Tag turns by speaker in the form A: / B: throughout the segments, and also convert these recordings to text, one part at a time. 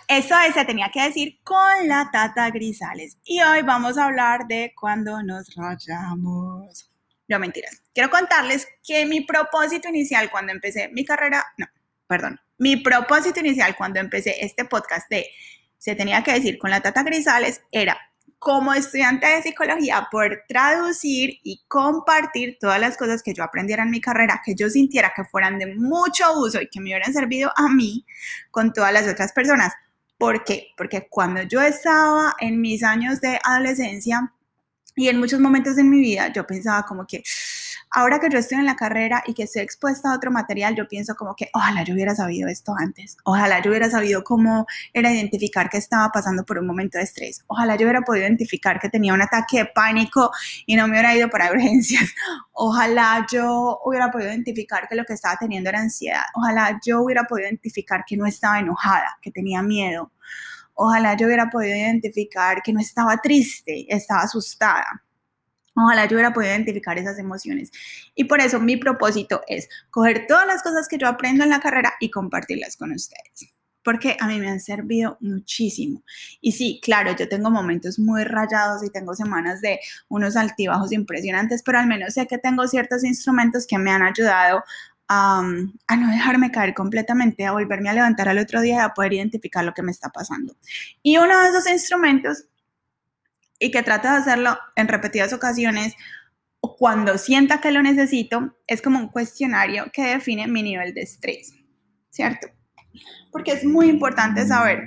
A: Eso se tenía que decir con la Tata Grisales. Y hoy vamos a hablar de cuando nos rayamos. No, mentiras. Quiero contarles que mi propósito inicial cuando empecé mi carrera, mi propósito inicial cuando empecé este podcast de se tenía que decir con la Tata Grisales era como estudiante de psicología poder traducir y compartir todas las cosas que yo aprendiera en mi carrera, que yo sintiera que fueran de mucho uso y que me hubieran servido a mí con todas las otras personas. ¿Por qué? Porque cuando yo estaba en mis años de adolescencia y en muchos momentos de mi vida, yo pensaba como que ahora que yo estoy en la carrera y que estoy expuesta a otro material, yo pienso como que ojalá yo hubiera sabido esto antes, ojalá yo hubiera sabido cómo era identificar que estaba pasando por un momento de estrés, ojalá yo hubiera podido identificar que tenía un ataque de pánico y no me hubiera ido para urgencias, ojalá yo hubiera podido identificar que lo que estaba teniendo era ansiedad, ojalá yo hubiera podido identificar que no estaba enojada, que tenía miedo, ojalá yo hubiera podido identificar que no estaba triste, estaba asustada. Ojalá yo hubiera podido identificar esas emociones. Y por eso mi propósito es coger todas las cosas que yo aprendo en la carrera y compartirlas con ustedes. Porque a mí me han servido muchísimo. Y sí, claro, yo tengo momentos muy rayados y tengo semanas de unos altibajos impresionantes, pero al menos sé que tengo ciertos instrumentos que me han ayudado a no dejarme caer completamente, a volverme a levantar al otro día y a poder identificar lo que me está pasando. Y uno de esos instrumentos, y que trato de hacerlo en repetidas ocasiones o cuando sienta que lo necesito, es como un cuestionario que define mi nivel de estrés, ¿cierto? Porque es muy importante saber,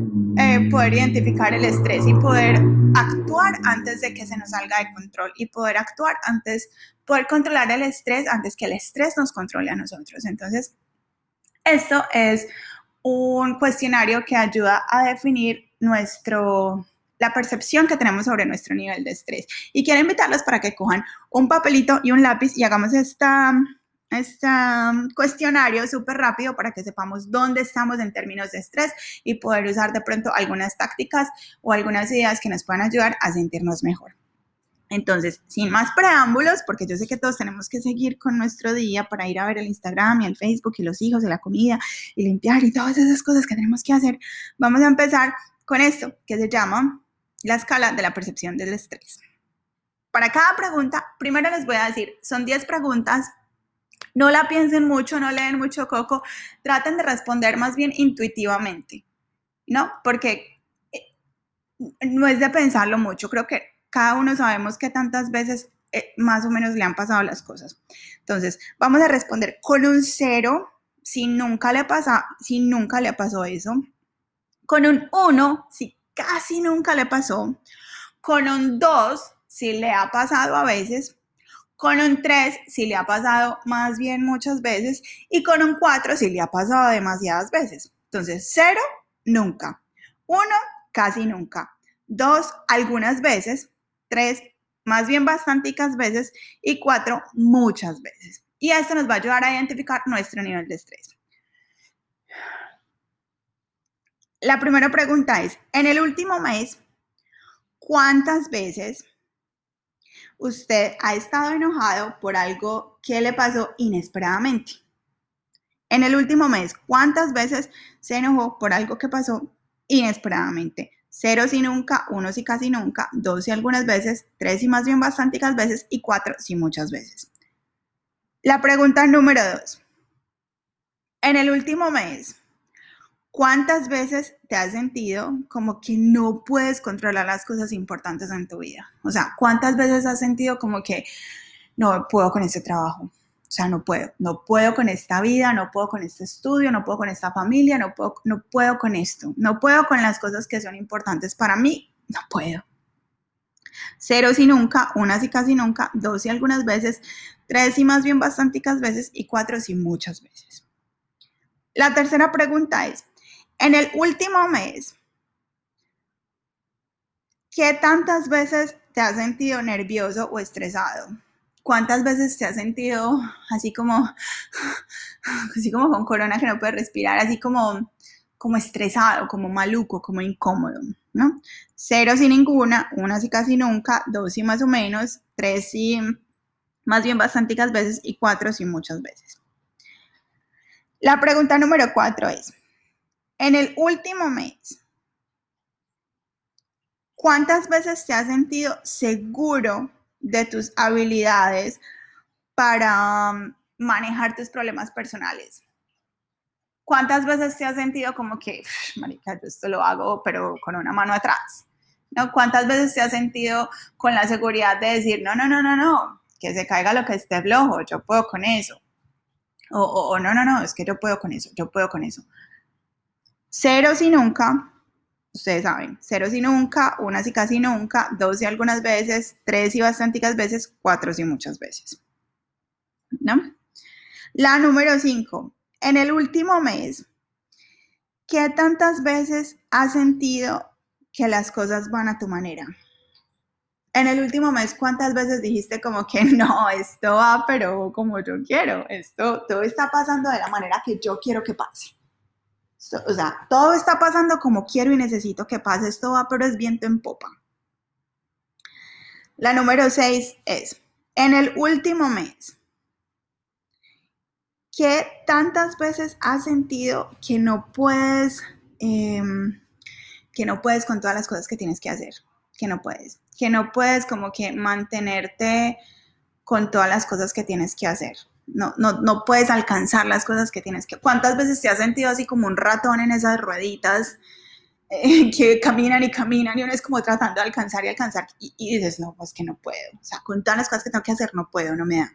A: poder identificar el estrés y poder actuar antes de que se nos salga de control y poder poder controlar el estrés antes que el estrés nos controle a nosotros. Entonces, esto es un cuestionario que ayuda a definir la percepción que tenemos sobre nuestro nivel de estrés. Y quiero invitarlos para que cojan un papelito y un lápiz y hagamos este cuestionario súper rápido para que sepamos dónde estamos en términos de estrés y poder usar de pronto algunas tácticas o algunas ideas que nos puedan ayudar a sentirnos mejor. Entonces, sin más preámbulos, porque yo sé que todos tenemos que seguir con nuestro día para ir a ver el Instagram y el Facebook y los hijos y la comida y limpiar y todas esas cosas que tenemos que hacer, vamos a empezar con esto que se llama la escala de la percepción del estrés. Para cada pregunta, primero les voy a decir, son 10 preguntas, no la piensen mucho, no leen mucho coco, traten de responder más bien intuitivamente, ¿no? Porque no es de pensarlo mucho, creo que cada uno sabemos que tantas veces más o menos le han pasado las cosas. Entonces, vamos a responder con un 0 si nunca le pasó eso, con un 1 si casi nunca le pasó, con un 2 si le ha pasado a veces, con un 3 si le ha pasado más bien muchas veces y con un 4 si le ha pasado demasiadas veces. Entonces, 0, nunca. 1, casi nunca. 2, algunas veces. 3, más bien bastanticas veces. Y 4, muchas veces. Y esto nos va a ayudar a identificar nuestro nivel de estrés. La primera pregunta es, en el último mes, ¿cuántas veces usted ha estado enojado por algo que le pasó inesperadamente? En el último mes, ¿cuántas veces se enojó por algo que pasó inesperadamente? 0 si nunca, 1 si casi nunca, 2 si algunas veces, 3 si más bien bastanticas veces y 4 si muchas veces. La pregunta número 2. En el último mes, ¿cuántas veces te has sentido como que no puedes controlar las cosas importantes en tu vida? O sea, ¿cuántas veces has sentido como que no puedo con este trabajo? O sea, no puedo con esta vida, no puedo con este estudio, no puedo con esta familia, no puedo con esto, no puedo con las cosas que son importantes para mí, no puedo. 0 si nunca, 1 si casi nunca, 2 si algunas veces, 3 si más bien bastanticas veces y 4 si muchas veces. La tercera pregunta es, en el último mes, ¿qué tantas veces te has sentido nervioso o estresado? ¿Cuántas veces te has sentido así como con corona que no puedes respirar, así como estresado, como maluco, como incómodo, ¿no? 0 si ninguna, 1 si casi nunca, 2 si más o menos, 3 si más bien bastanticas veces y 4 si muchas veces. La pregunta número 4 es, En el último mes, ¿cuántas veces te has sentido seguro de tus habilidades para manejar tus problemas personales? ¿Cuántas veces te has sentido como que, marica, yo esto lo hago, pero con una mano atrás? ¿No? ¿Cuántas veces te has sentido con la seguridad de decir, no, que se caiga lo que esté flojo, yo puedo con eso? O no, es que yo puedo con eso, yo puedo con eso. Cero si nunca, ustedes saben, cero si nunca, una si casi nunca, dos si algunas veces, tres si bastanticas veces, cuatro si muchas veces, ¿no? La número 5, en el último mes, ¿qué tantas veces has sentido que las cosas van a tu manera? En el último mes, ¿cuántas veces dijiste como que no, esto va, pero como yo quiero? Esto, todo está pasando de la manera que yo quiero que pase. O sea, todo está pasando como quiero y necesito que pase. Esto va, pero es viento en popa. La número 6 es, en el último mes, ¿qué tantas veces has sentido que no puedes con todas las cosas que tienes que hacer? Que no puedes como que mantenerte con todas las cosas que tienes que hacer. No puedes alcanzar las cosas que tienes que. ¿Cuántas veces te has sentido así como un ratón en esas rueditas que caminan y uno es como tratando de alcanzar y dices, no, pues que no puedo? O sea, con todas las cosas que tengo que hacer no puedo, no me da.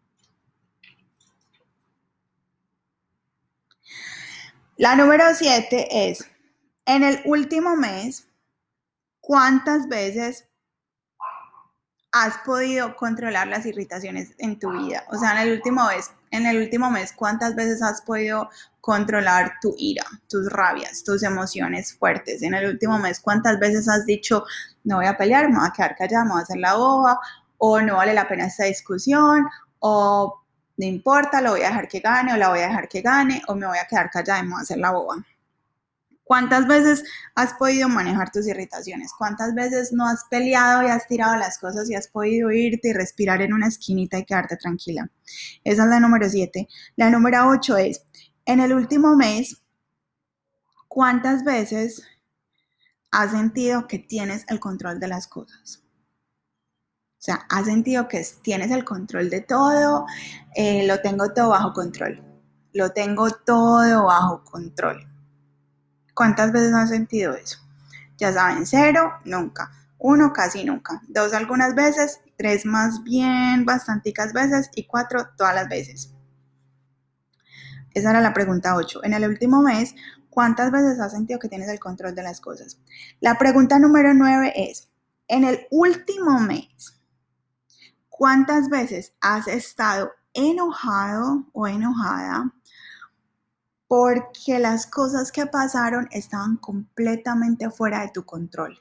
A: La número 7 es, en el último mes, ¿cuántas veces has podido controlar las irritaciones en tu vida? O sea, en el último mes, ¿cuántas veces has podido controlar tu ira, tus rabias, tus emociones fuertes? En el último mes, ¿cuántas veces has dicho, no voy a pelear, me voy a quedar callada, me voy a hacer la boba, o no vale la pena esta discusión, o no importa, lo voy a dejar que gane, o la voy a dejar que gane, o me voy a quedar callada y me voy a hacer la boba? ¿Cuántas veces has podido manejar tus irritaciones? ¿Cuántas veces no has peleado y has tirado las cosas y has podido irte y respirar en una esquinita y quedarte tranquila? Esa es la número 7. La número 8 es, en el último mes, ¿cuántas veces has sentido que tienes el control de las cosas? O sea, has sentido que tienes el control de todo, lo tengo todo bajo control. Lo tengo todo bajo control. ¿Cuántas veces han sentido eso? Ya saben, 0, nunca. 1, casi nunca. 2, algunas veces. 3, más bien, bastanticas veces. Y 4, todas las veces. Esa era la pregunta 8. En el último mes, ¿cuántas veces has sentido que tienes el control de las cosas? La pregunta número 9 es, en el último mes, ¿cuántas veces has estado enojado o enojada porque las cosas que pasaron estaban completamente fuera de tu control?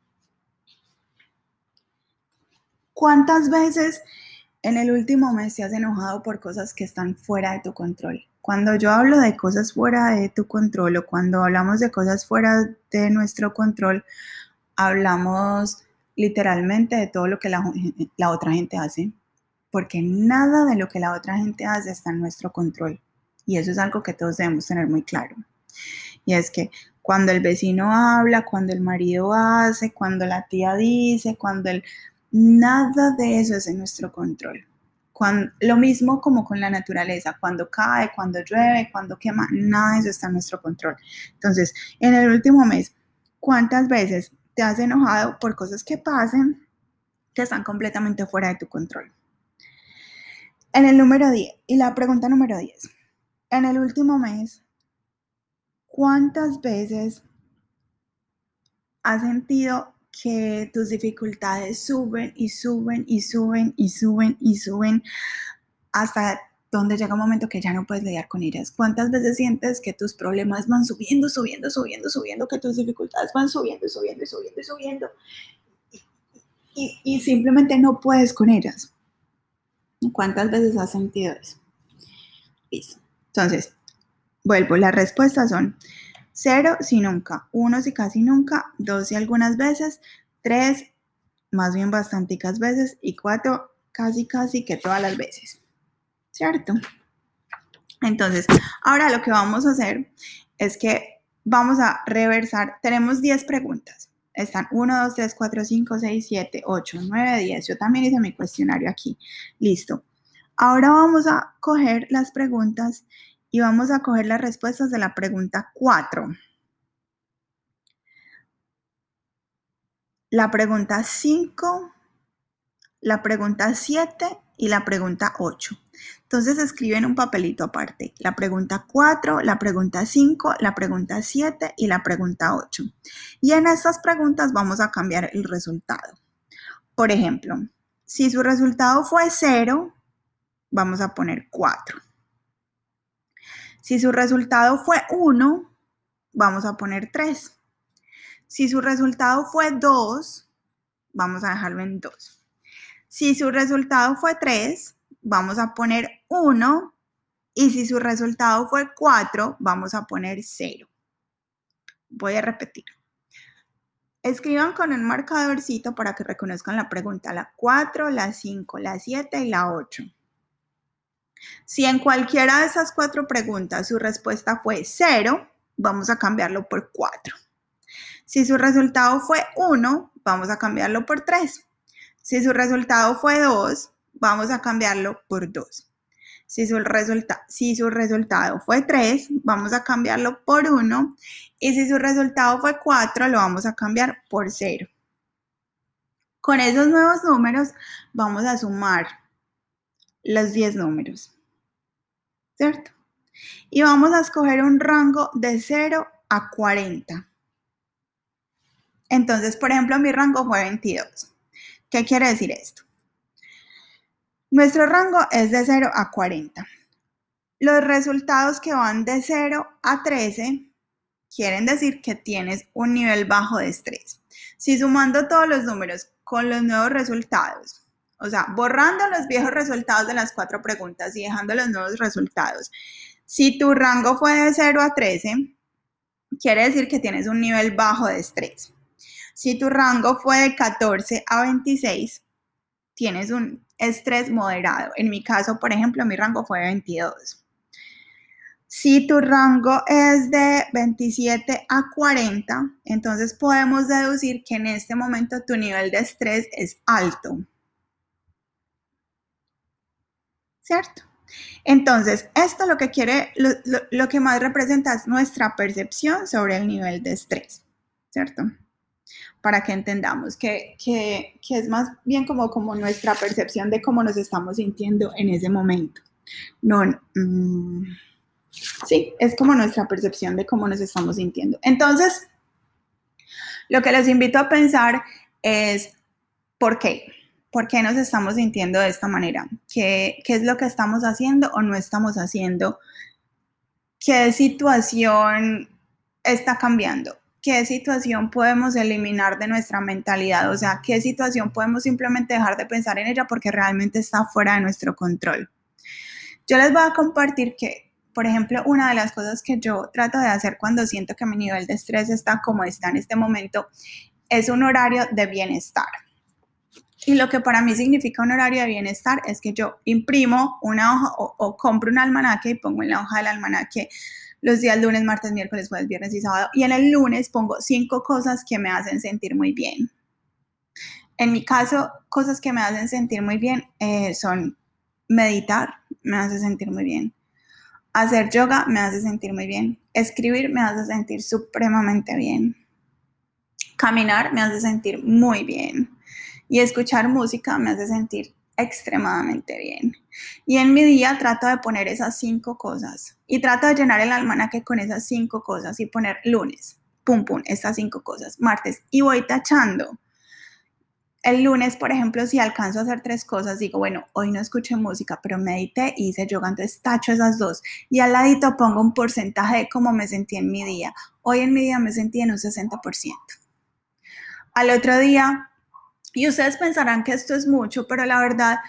A: ¿Cuántas veces en el último mes te has enojado por cosas que están fuera de tu control? Cuando yo hablo de cosas fuera de tu control o cuando hablamos de cosas fuera de nuestro control, hablamos literalmente de todo lo que la otra gente hace, porque nada de lo que la otra gente hace está en nuestro control. Y eso es algo que todos debemos tener muy claro. Y es que cuando el vecino habla, cuando el marido hace, cuando la tía dice, nada de eso es en nuestro control. Lo mismo como con la naturaleza, cuando cae, cuando llueve, cuando quema, nada de eso está en nuestro control. Entonces, en el último mes, ¿cuántas veces te has enojado por cosas que pasen que están completamente fuera de tu control? En el número 10, y la pregunta número 10, en el último mes, ¿cuántas veces has sentido que tus dificultades suben y suben y suben y suben y suben hasta donde llega un momento que ya no puedes lidiar con ellas? ¿Cuántas veces sientes que tus problemas van subiendo, que tus dificultades van subiendo y simplemente no puedes con ellas? ¿Cuántas veces has sentido eso? Listo. Entonces, vuelvo, las respuestas son 0 si nunca, 1 si casi nunca, 2 si algunas veces, 3 más bien bastanticas veces y 4 casi que todas las veces, ¿cierto? Entonces, ahora lo que vamos a hacer es que vamos a reversar. Tenemos 10 preguntas. Están 1, 2, 3, 4, 5, 6, 7, 8, 9, 10. Yo también hice mi cuestionario aquí. Listo. Ahora vamos a coger las preguntas y vamos a coger las respuestas de la pregunta 4. La pregunta 5, la pregunta 7 y la pregunta 8. Entonces escriben un papelito aparte. La pregunta 4, la pregunta 5, la pregunta 7 y la pregunta 8. Y en estas preguntas vamos a cambiar el resultado. Por ejemplo, si su resultado fue 0, vamos a poner 4. Si su resultado fue 1, vamos a poner 3. Si su resultado fue 2, vamos a dejarlo en 2. Si su resultado fue 3, vamos a poner 1. Y si su resultado fue 4, vamos a poner 0. Voy a repetir. Escriban con un marcadorcito para que reconozcan la pregunta. La 4, la 5, la 7 y la 8. Si en cualquiera de esas 4 preguntas su respuesta fue 0, vamos a cambiarlo por 4. Si su resultado fue 1, vamos a cambiarlo por 3. Si su resultado fue 2, vamos a cambiarlo por 2. Si su resultado fue 3, vamos a cambiarlo por 1. Y si su resultado fue 4, lo vamos a cambiar por 0. Con esos nuevos números vamos a sumar los 10 números, ¿cierto? Y vamos a escoger un rango de 0 a 40. Entonces, por ejemplo, mi rango fue 22. ¿Qué quiere decir esto? Nuestro rango es de 0 a 40. Los resultados que van de 0 a 13 quieren decir que tienes un nivel bajo de estrés. Si sumando todos los números con los nuevos resultados, o sea, borrando los viejos resultados de las 4 preguntas y dejando los nuevos resultados, si tu rango fue de 0 a 13, quiere decir que tienes un nivel bajo de estrés. Si tu rango fue de 14 a 26, tienes un estrés moderado. En mi caso, por ejemplo, mi rango fue de 22. Si tu rango es de 27 a 40, entonces podemos deducir que en este momento tu nivel de estrés es alto. ¿Cierto? Entonces, esto lo que más representa es nuestra percepción sobre el nivel de estrés, ¿cierto? Para que entendamos que es más bien como nuestra percepción de cómo nos estamos sintiendo en ese momento. Sí, es como nuestra percepción de cómo nos estamos sintiendo. Entonces, lo que les invito a pensar es ¿por qué? ¿Por qué nos estamos sintiendo de esta manera? ¿Qué es lo que estamos haciendo o no estamos haciendo? ¿Qué situación está cambiando? ¿Qué situación podemos eliminar de nuestra mentalidad? O sea, ¿qué situación podemos simplemente dejar de pensar en ella porque realmente está fuera de nuestro control? Yo les voy a compartir que, por ejemplo, una de las cosas que yo trato de hacer cuando siento que mi nivel de estrés está como está en este momento es un horario de bienestar. Y lo que para mí significa un horario de bienestar es que yo imprimo una hoja o compro un almanaque y pongo en la hoja del almanaque los días lunes, martes, miércoles, jueves, viernes y sábado. Y en el lunes pongo 5 cosas que me hacen sentir muy bien. En mi caso, cosas que me hacen sentir muy bien son meditar, me hace sentir muy bien. Hacer yoga me hace sentir muy bien. Escribir me hace sentir supremamente bien. Caminar me hace sentir muy bien. Y escuchar música me hace sentir extremadamente bien. Y en mi día trato de poner esas 5 cosas. Y trato de llenar el almanaque con esas 5 cosas y poner lunes, pum, pum, estas 5 cosas. Martes, y voy tachando. El lunes, por ejemplo, si alcanzo a hacer 3 cosas, digo, bueno, hoy no escuché música, pero medité y hice yoga, entonces tacho esas 2. Y al ladito pongo un porcentaje de cómo me sentí en mi día. Hoy en mi día me sentí en un 60%. Al otro día, y ustedes pensarán que esto es mucho, pero la verdad,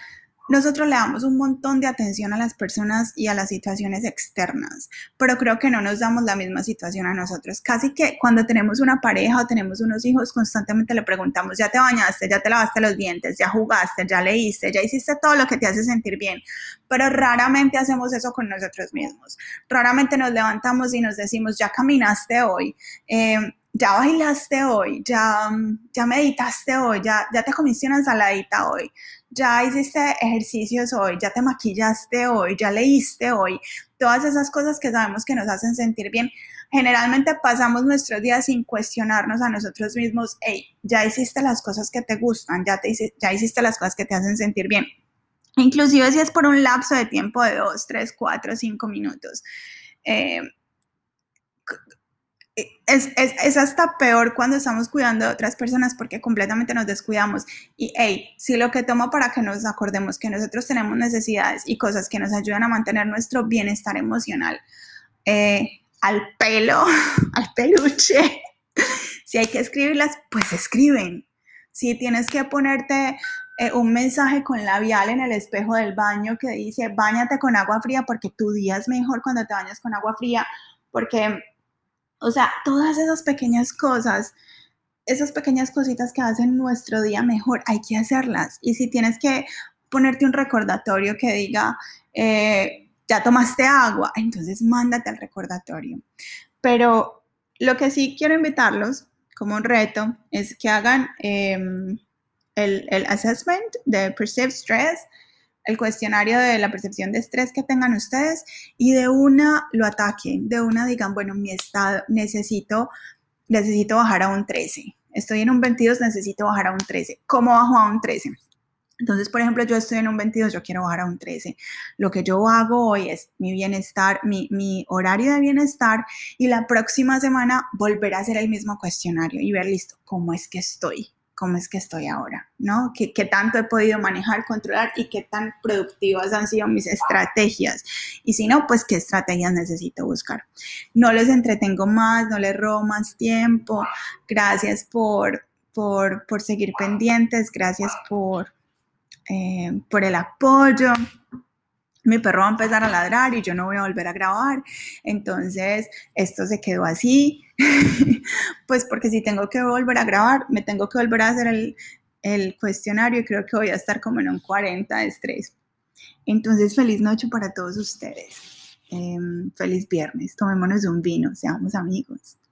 A: nosotros le damos un montón de atención a las personas y a las situaciones externas, pero creo que no nos damos la misma situación a nosotros. Casi que cuando tenemos una pareja o tenemos unos hijos, constantemente le preguntamos, ¿ya te bañaste? ¿Ya te lavaste los dientes? ¿Ya jugaste? ¿Ya leíste? ¿Ya hiciste todo lo que te hace sentir bien? Pero raramente hacemos eso con nosotros mismos. Raramente nos levantamos y nos decimos, ¿ya caminaste hoy? Ya bailaste hoy, ya meditaste hoy, ya te comiste una ensaladita hoy, ya hiciste ejercicios hoy, ya te maquillaste hoy, ya leíste hoy, todas esas cosas que sabemos que nos hacen sentir bien. Generalmente pasamos nuestros días sin cuestionarnos a nosotros mismos, hey, ya hiciste las cosas que te gustan, ya hiciste las cosas que te hacen sentir bien. Inclusive si es por un lapso de tiempo de 2, 3, 4, 5 minutos. Es hasta peor cuando estamos cuidando de otras personas porque completamente nos descuidamos. Y hey, si lo que tomo para que nos acordemos que nosotros tenemos necesidades y cosas que nos ayudan a mantener nuestro bienestar emocional al pelo, al peluche, si hay que escribirlas, pues escriben. Si tienes que ponerte un mensaje con labial en el espejo del baño que dice, báñate con agua fría porque tu día es mejor cuando te bañas con agua fría, porque o sea, todas esas pequeñas cosas, esas pequeñas cositas que hacen nuestro día mejor, hay que hacerlas. Y si tienes que ponerte un recordatorio que diga, ya tomaste agua, entonces mándate el recordatorio. Pero lo que sí quiero invitarlos como un reto es que hagan el assessment de Perceived Stress, el cuestionario de la percepción de estrés que tengan ustedes y de una lo ataquen, de una digan, bueno, mi estado, necesito bajar a un 13. Estoy en un 22, necesito bajar a un 13. ¿Cómo bajo a un 13? Entonces, por ejemplo, yo estoy en un 22, yo quiero bajar a un 13. Lo que yo hago hoy es mi bienestar, mi horario de bienestar y la próxima semana volver a hacer el mismo cuestionario y ver, listo, ¿cómo es que estoy? ¿Cómo es que estoy ahora? ¿No? ¿Qué tanto he podido manejar, controlar y qué tan productivas han sido mis estrategias? Y si no, pues qué estrategias necesito buscar. No les entretengo más, no les robo más tiempo. Gracias por seguir pendientes, gracias por el apoyo. Mi perro va a empezar a ladrar y yo no voy a volver a grabar. Entonces, esto se quedó así. Pues porque si tengo que volver a grabar, me tengo que volver a hacer el cuestionario y creo que voy a estar como en un 40 de estrés. Entonces, feliz noche para todos ustedes. Feliz viernes. Tomémonos un vino, seamos amigos.